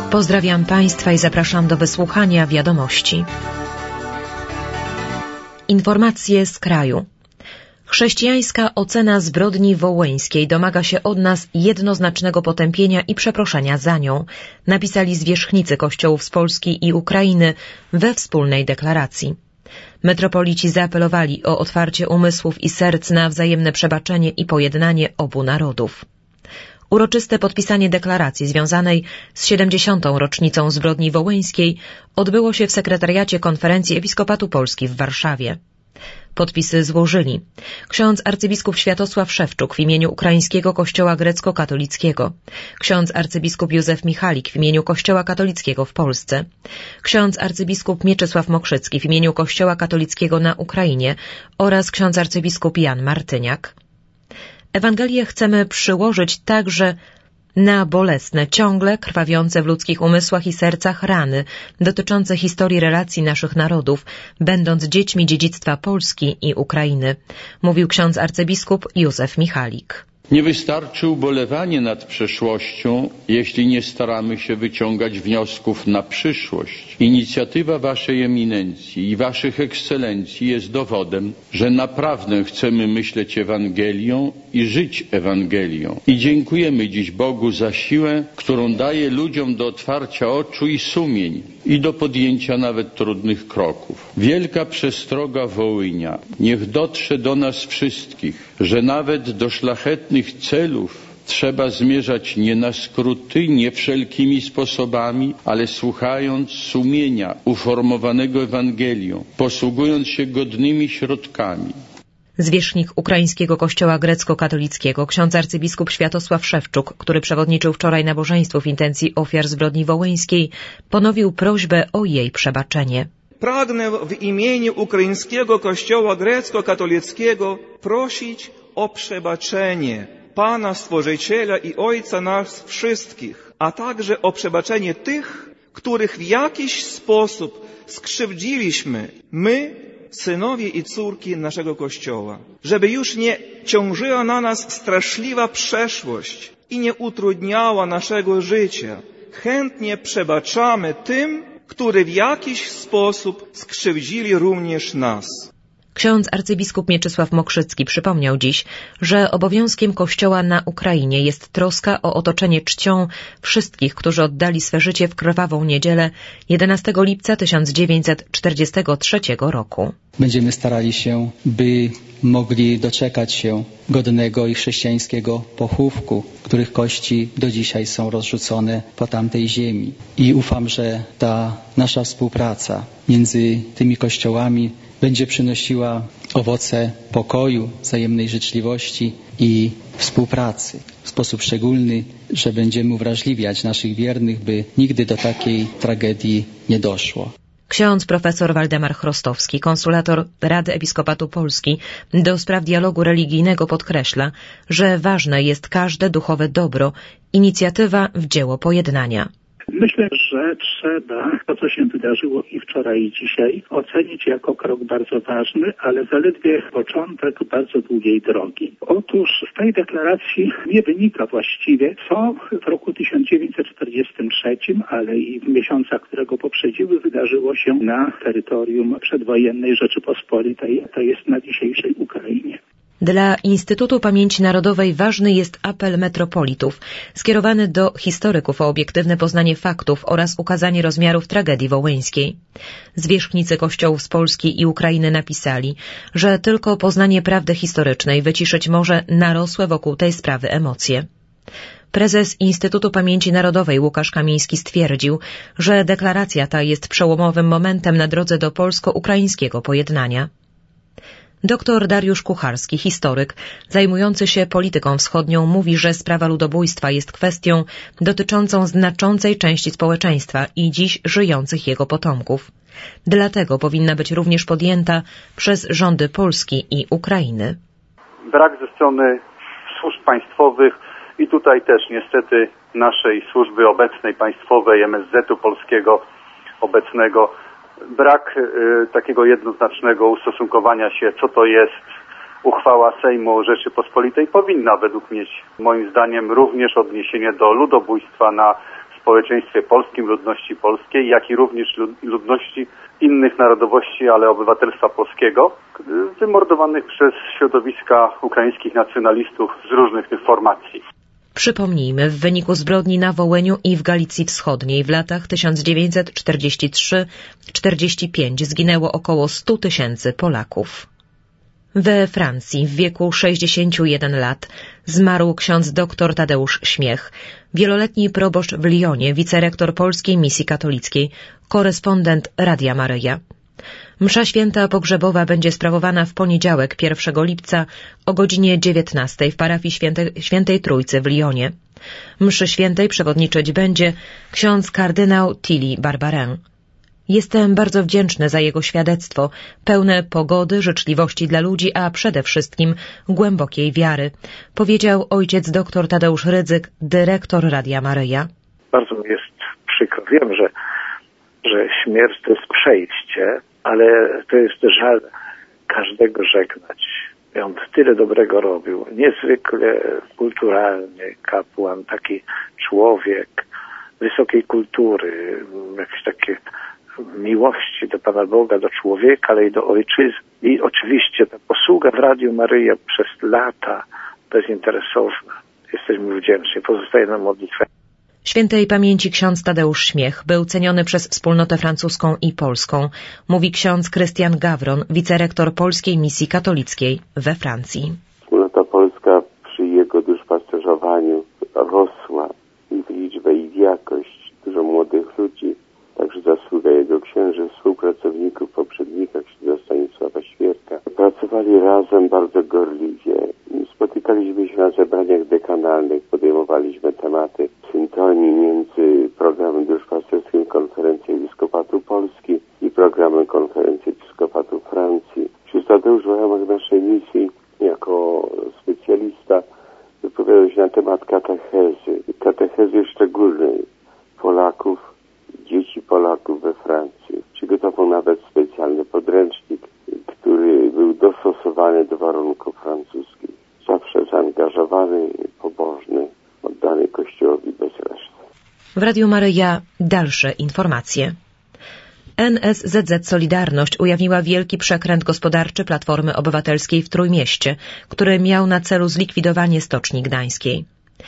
Pozdrawiam Państwa i zapraszam do wysłuchania wiadomości. Informacje z kraju. Chrześcijańska ocena zbrodni wołyńskiej domaga się od nas jednoznacznego potępienia i przeproszenia za nią, napisali zwierzchnicy kościołów z Polski i Ukrainy we wspólnej deklaracji. Metropolici zaapelowali o otwarcie umysłów i serc na wzajemne przebaczenie i pojednanie obu narodów. Uroczyste podpisanie deklaracji związanej z 70. rocznicą zbrodni wołyńskiej odbyło się w sekretariacie Konferencji Episkopatu Polski w Warszawie. Podpisy złożyli ksiądz arcybiskup Światosław Szewczuk w imieniu Ukraińskiego Kościoła Grecko-Katolickiego, ksiądz arcybiskup Józef Michalik w imieniu Kościoła Katolickiego w Polsce, ksiądz arcybiskup Mieczysław Mokrzycki w imieniu Kościoła Katolickiego na Ukrainie oraz ksiądz arcybiskup Jan Martyniak. Ewangelię chcemy przyłożyć także na bolesne, ciągle krwawiące w ludzkich umysłach i sercach rany dotyczące historii relacji naszych narodów, będąc dziećmi dziedzictwa Polski i Ukrainy, mówił ksiądz arcybiskup Józef Michalik. Nie wystarczy ubolewanie nad przeszłością, jeśli nie staramy się wyciągać wniosków na przyszłość. Inicjatywa Waszej Eminencji i Waszych Ekscelencji jest dowodem, że naprawdę chcemy myśleć Ewangelią i żyć Ewangelią. I dziękujemy dziś Bogu za siłę, którą daje ludziom do otwarcia oczu i sumień i do podjęcia nawet trudnych kroków. Wielka przestroga Wołynia niech dotrze do nas wszystkich, że nawet do szlachetnych celów trzeba zmierzać nie na skróty, nie wszelkimi sposobami, ale słuchając sumienia uformowanego Ewangelią, posługując się godnymi środkami. Zwierzchnik Ukraińskiego Kościoła Grecko-Katolickiego, ksiądz arcybiskup Światosław Szewczuk, który przewodniczył wczoraj nabożeństwu w intencji ofiar zbrodni wołyńskiej, ponowił prośbę o jej przebaczenie. Pragnę w imieniu Ukraińskiego Kościoła Grecko-Katolickiego prosić o przebaczenie Pana Stworzyciela i Ojca nas wszystkich, a także o przebaczenie tych, których w jakiś sposób skrzywdziliśmy my, synowie i córki naszego Kościoła. Żeby już nie ciążyła na nas straszliwa przeszłość i nie utrudniała naszego życia, chętnie przebaczamy tym, którzy w jakiś sposób skrzywdzili również nas. Ksiądz arcybiskup Mieczysław Mokrzycki przypomniał dziś, że obowiązkiem Kościoła na Ukrainie jest troska o otoczenie czcią wszystkich, którzy oddali swe życie w krwawą niedzielę 11 lipca 1943 roku. Będziemy starali się, by mogli doczekać się godnego i chrześcijańskiego pochówku, których kości do dzisiaj są rozrzucone po tamtej ziemi. I ufam, że ta nasza współpraca między tymi kościołami będzie przynosiła owoce pokoju, wzajemnej życzliwości i współpracy. W sposób szczególny, że będziemy uwrażliwiać naszych wiernych, by nigdy do takiej tragedii nie doszło. Ksiądz profesor Waldemar Chrostowski, konsulator Rady Episkopatu Polski do spraw dialogu religijnego podkreśla, że ważne jest każde duchowe dobro, inicjatywa w dzieło pojednania. Myślę, że trzeba to, co się wydarzyło i wczoraj, i dzisiaj, ocenić jako krok bardzo ważny, ale zaledwie początek bardzo długiej drogi. Otóż z tej deklaracji nie wynika właściwie, co w roku 1943, ale i w miesiącach, które go poprzedziły, wydarzyło się na terytorium przedwojennej Rzeczypospolitej, to jest na dzisiejszej Ukrainie. Dla Instytutu Pamięci Narodowej ważny jest apel metropolitów, skierowany do historyków o obiektywne poznanie faktów oraz ukazanie rozmiarów tragedii wołyńskiej. Zwierzchnicy kościołów z Polski i Ukrainy napisali, że tylko poznanie prawdy historycznej wyciszyć może narosłe wokół tej sprawy emocje. Prezes Instytutu Pamięci Narodowej Łukasz Kamiński stwierdził, że deklaracja ta jest przełomowym momentem na drodze do polsko-ukraińskiego pojednania. Dr Dariusz Kucharski, historyk, zajmujący się polityką wschodnią, mówi, że sprawa ludobójstwa jest kwestią dotyczącą znaczącej części społeczeństwa i dziś żyjących jego potomków. Dlatego powinna być również podjęta przez rządy Polski i Ukrainy. Brak ze strony służb państwowych i tutaj też niestety naszej służby obecnej, państwowej, MSZ-u polskiego obecnego, brak takiego jednoznacznego ustosunkowania się, co to jest uchwała Sejmu Rzeczypospolitej, powinna według mnie, moim zdaniem, również odniesienie do ludobójstwa na społeczeństwie polskim, ludności polskiej, jak i również ludności innych narodowości, ale obywatelstwa polskiego, wymordowanych przez środowiska ukraińskich nacjonalistów z różnych tych formacji. Przypomnijmy, w wyniku zbrodni na Wołyniu i w Galicji Wschodniej w latach 1943-45 zginęło około 100 000 Polaków. We Francji w wieku 61 lat zmarł ksiądz dr Tadeusz Śmiech, wieloletni proboszcz w Lyonie, wicerektor Polskiej Misji Katolickiej, korespondent Radia Maryja. Msza święta pogrzebowa będzie sprawowana w poniedziałek 1 lipca o godzinie 19 w parafii Świętej Trójcy w Lyonie. Mszy świętej przewodniczyć będzie ksiądz kardynał Tilly Barbarin. Jestem bardzo wdzięczny za jego świadectwo, pełne pogody, życzliwości dla ludzi, a przede wszystkim głębokiej wiary, powiedział ojciec dr Tadeusz Rydzyk, dyrektor Radia Maryja. Bardzo mi jest przykro. Wiem, że śmierć to jest przejście, ale to jest żal każdego żegnać. On tyle dobrego robił. Niezwykle kulturalny kapłan, taki człowiek wysokiej kultury, jakieś takie miłości do Pana Boga, do człowieka, ale i do ojczyzny. I oczywiście ta posługa w Radiu Maryja przez lata bezinteresowna. Jesteśmy wdzięczni. Pozostaje nam modlitwa. Świętej pamięci ksiądz Tadeusz Śmiech był ceniony przez wspólnotę francuską i polską, mówi ksiądz Krystian Gawron, wicerektor Polskiej Misji Katolickiej we Francji. Wspólnota polska przy jego duszpasterzowaniu rosła i w liczbę, i w jakość. Dużo młodych ludzi, także zasługa jego księży, współpracowników, poprzednika, księdza Stanisława Świerka. Pracowali razem bardzo gorliwie. Spotykaliśmy się na zebraniach dekanalnych, podejmowaliśmy tematy syntonii między programem duszpasterskim Konferencji Episkopatu Polski i programem Konferencji Episkopatu Francji. Ksiądz Tadeusz w ramach naszej misji jako specjalista wypowiadał się na temat katechezy szczególnej Polaków, dzieci Polaków we Francji. Przygotował nawet specjalny podręcznik, który był dostosowany do warunków francuskich. Zawsze zaangażowany, pobożny, oddany Kościołowi bez reszty. W Radiu Maryja dalsze informacje. NSZZ Solidarność ujawniła wielki przekręt gospodarczy Platformy Obywatelskiej w Trójmieście, który miał na celu zlikwidowanie Stoczni Gdańskiej.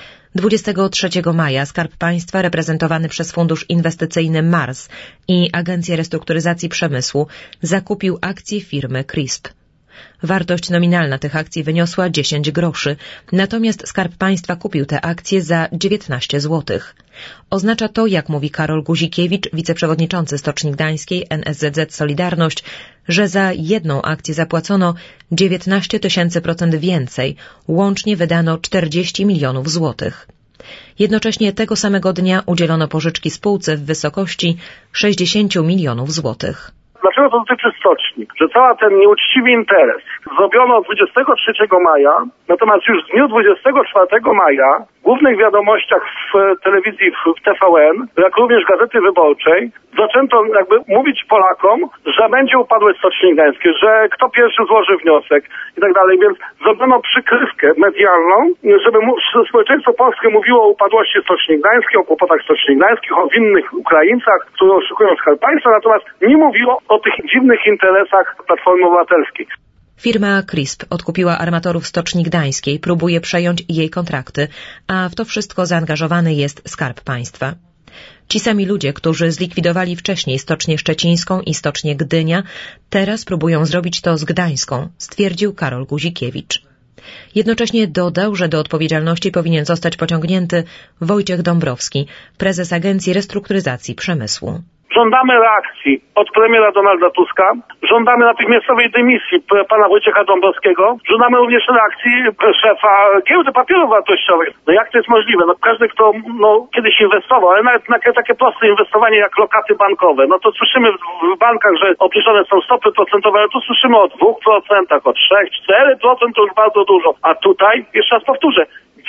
23 maja Skarb Państwa reprezentowany przez Fundusz Inwestycyjny Mars i Agencję Restrukturyzacji Przemysłu zakupił akcje firmy CRISP. Wartość nominalna tych akcji wyniosła 10 groszy, natomiast Skarb Państwa kupił te akcje za 19 zł. Oznacza to, jak mówi Karol Guzikiewicz, wiceprzewodniczący Stoczni Gdańskiej NSZZ Solidarność, że za jedną akcję zapłacono 19 000% więcej, łącznie wydano 40 milionów złotych. Jednocześnie tego samego dnia udzielono pożyczki spółce w wysokości 60 milionów złotych. Dlaczego to dotyczy stoczni? Że cały ten nieuczciwy interes zrobiono 23 maja, natomiast już w dniu 24 maja w głównych wiadomościach w telewizji w TVN, jak również Gazety Wyborczej, zaczęto jakby mówić Polakom, że będzie upadłe Stoczni Gdańskie, że kto pierwszy złoży wniosek i tak dalej, więc zrobiono przykrywkę medialną, żeby społeczeństwo polskie mówiło o upadłości Stoczni Gdańskiej, o kłopotach Stoczni Gdańskich, o winnych Ukraińcach, którzy oszukują Skarb Państwa, natomiast nie mówiło o tych dziwnych interesach Platformy Obywatelskiej. Firma CRISP odkupiła armatorów Stoczni Gdańskiej, próbuje przejąć jej kontrakty, a w to wszystko zaangażowany jest Skarb Państwa. Ci sami ludzie, którzy zlikwidowali wcześniej Stocznię Szczecińską i Stocznię Gdynia, teraz próbują zrobić to z Gdańską, stwierdził Karol Guzikiewicz. Jednocześnie dodał, że do odpowiedzialności powinien zostać pociągnięty Wojciech Dąbrowski, prezes Agencji Restrukturyzacji Przemysłu. Żądamy reakcji od premiera Donalda Tuska, żądamy natychmiastowej dymisji pana Wojciecha Dąbrowskiego, żądamy również reakcji szefa Giełdy Papierów Wartościowych. No jak to jest możliwe? No każdy, kto kiedyś inwestował, ale nawet na takie proste inwestowanie jak lokaty bankowe, no to słyszymy w bankach, że obniżone są stopy procentowe, ale tu słyszymy o 2%, o 3, 4% to już bardzo dużo. A tutaj, jeszcze raz powtórzę,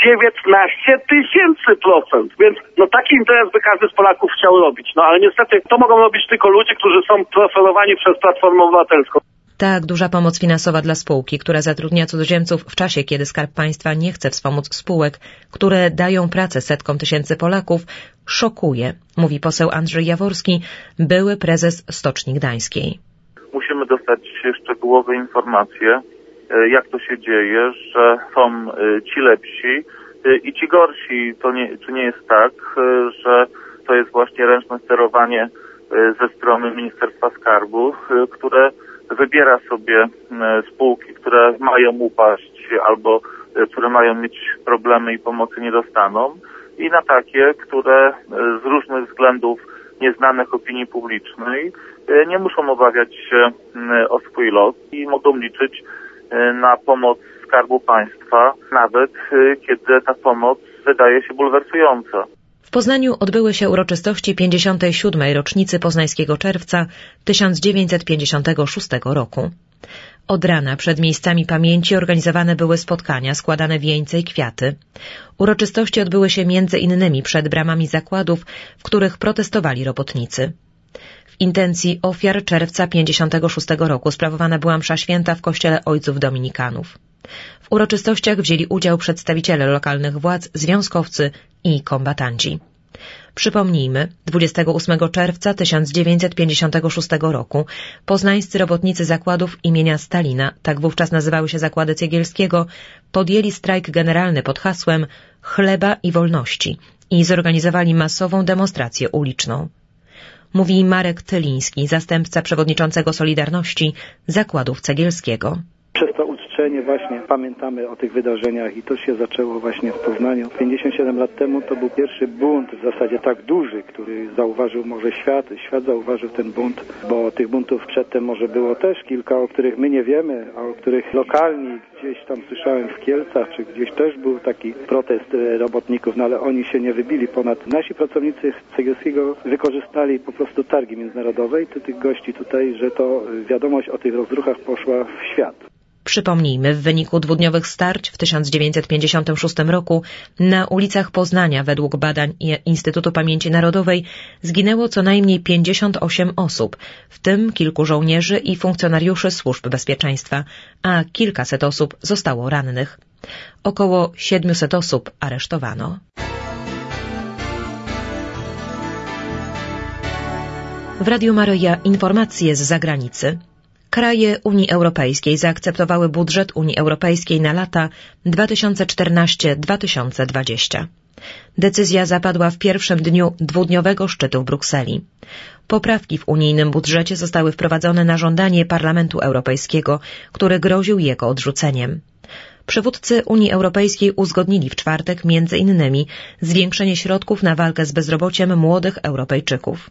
19 000%, więc taki interes by każdy z Polaków chciał robić. Ale niestety to mogą robić tylko ludzie, którzy są preferowani przez Platformę Obywatelską. Tak duża pomoc finansowa dla spółki, która zatrudnia cudzoziemców w czasie, kiedy Skarb Państwa nie chce wspomóc spółek, które dają pracę setkom tysięcy Polaków, szokuje, mówi poseł Andrzej Jaworski, były prezes Stoczni Gdańskiej. Musimy dostać szczegółowe informacje, jak to się dzieje, że są ci lepsi i ci gorsi. Czy nie jest tak, że to jest właśnie ręczne sterowanie ze strony Ministerstwa Skarbu, które wybiera sobie spółki, które mają upaść albo które mają mieć problemy i pomocy nie dostaną, i na takie, które z różnych względów nieznanych opinii publicznej nie muszą obawiać się o swój los i mogą liczyć na pomoc Skarbu Państwa, nawet kiedy ta pomoc wydaje się bulwersująca. W Poznaniu odbyły się uroczystości 57. rocznicy Poznańskiego Czerwca 1956 roku. Od rana przed miejscami pamięci organizowane były spotkania, składane wieńce i kwiaty. Uroczystości odbyły się między innymi przed bramami zakładów, w których protestowali robotnicy. W intencji ofiar Czerwca 56 roku sprawowana była msza święta w kościele Ojców Dominikanów. W uroczystościach wzięli udział przedstawiciele lokalnych władz, związkowcy i kombatanci. Przypomnijmy, 28 czerwca 1956 roku poznańscy robotnicy zakładów imienia Stalina, tak wówczas nazywały się zakłady Cegielskiego, podjęli strajk generalny pod hasłem Chleba i wolności i zorganizowali masową demonstrację uliczną. Mówi Marek Tyliński, zastępca przewodniczącego Solidarności Zakładów Cegielskiego. Przez to uczczenie właśnie pamiętamy o tych wydarzeniach i to się zaczęło właśnie w Poznaniu. 57 lat temu to był pierwszy bunt, w zasadzie tak duży, który zauważył może świat. Świat zauważył ten bunt, bo tych buntów przedtem może było też kilka, o których my nie wiemy, a o których lokalni gdzieś tam słyszałem w Kielcach, czy gdzieś też był taki protest robotników, no ale oni się nie wybili ponad. Nasi pracownicy Cegielskiego wykorzystali po prostu targi międzynarodowe i tych gości tutaj, że to wiadomość o tych rozruchach poszła w świat. Przypomnijmy, w wyniku dwudniowych starć w 1956 roku na ulicach Poznania według badań Instytutu Pamięci Narodowej zginęło co najmniej 58 osób, w tym kilku żołnierzy i funkcjonariuszy służb bezpieczeństwa, a kilkaset osób zostało rannych. Około 700 osób aresztowano. W Radiu Maryja informacje z zagranicy. Kraje Unii Europejskiej zaakceptowały budżet Unii Europejskiej na lata 2014-2020. Decyzja zapadła w pierwszym dniu dwudniowego szczytu w Brukseli. Poprawki w unijnym budżecie zostały wprowadzone na żądanie Parlamentu Europejskiego, który groził jego odrzuceniem. Przywódcy Unii Europejskiej uzgodnili w czwartek między innymi zwiększenie środków na walkę z bezrobociem młodych Europejczyków.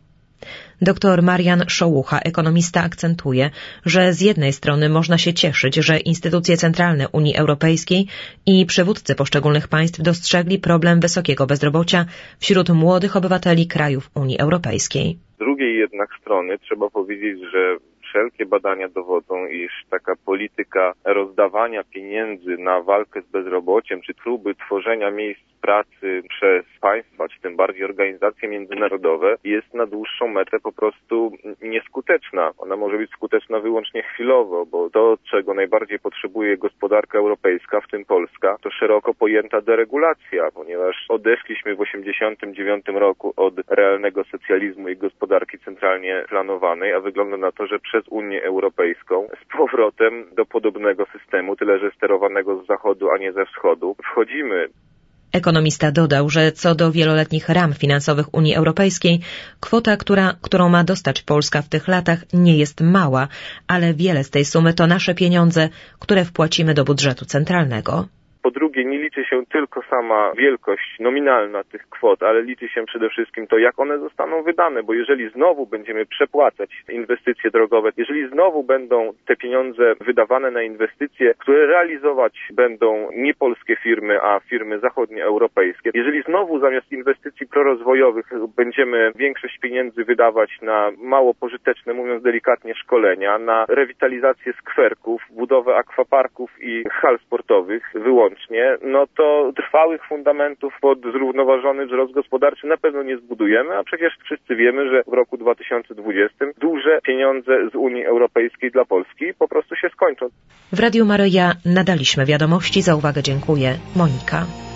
Dr Marian Szołucha, ekonomista, akcentuje, że z jednej strony można się cieszyć, że instytucje centralne Unii Europejskiej i przywódcy poszczególnych państw dostrzegli problem wysokiego bezrobocia wśród młodych obywateli krajów Unii Europejskiej. Z drugiej jednak strony trzeba powiedzieć, że wszelkie badania dowodzą, iż taka polityka rozdawania pieniędzy na walkę z bezrobociem, czy próby tworzenia miejsc pracy przez państwa, czy tym bardziej organizacje międzynarodowe, jest na dłuższą metę po prostu nieskuteczna. Ona może być skuteczna wyłącznie chwilowo, bo to, czego najbardziej potrzebuje gospodarka europejska, w tym Polska, to szeroko pojęta deregulacja, ponieważ odeszliśmy w 1989 roku od realnego socjalizmu i gospodarki centralnie planowanej, a wygląda na to, że przez Unię Europejską z powrotem do podobnego systemu, tyle że sterowanego z zachodu, a nie ze wschodu, wchodzimy. Ekonomista dodał, że co do wieloletnich ram finansowych Unii Europejskiej, kwota, którą ma dostać Polska w tych latach, nie jest mała, ale wiele z tej sumy to nasze pieniądze, które wpłacimy do budżetu centralnego. Po drugie, nie liczy się tylko sama wielkość nominalna tych kwot, ale liczy się przede wszystkim to, jak one zostaną wydane, bo jeżeli znowu będziemy przepłacać inwestycje drogowe, jeżeli znowu będą te pieniądze wydawane na inwestycje, które realizować będą nie polskie firmy, a firmy zachodnioeuropejskie, jeżeli znowu zamiast inwestycji prorozwojowych będziemy większość pieniędzy wydawać na mało pożyteczne, mówiąc delikatnie, szkolenia, na rewitalizację skwerków, budowę akwaparków i hal sportowych wyłącznie, łącznie, no to trwałych fundamentów pod zrównoważony wzrost gospodarczy na pewno nie zbudujemy, a przecież wszyscy wiemy, że w roku 2020 duże pieniądze z Unii Europejskiej dla Polski po prostu się skończą. W Radiu Maryja nadaliśmy wiadomości. Za uwagę dziękuję. Monika.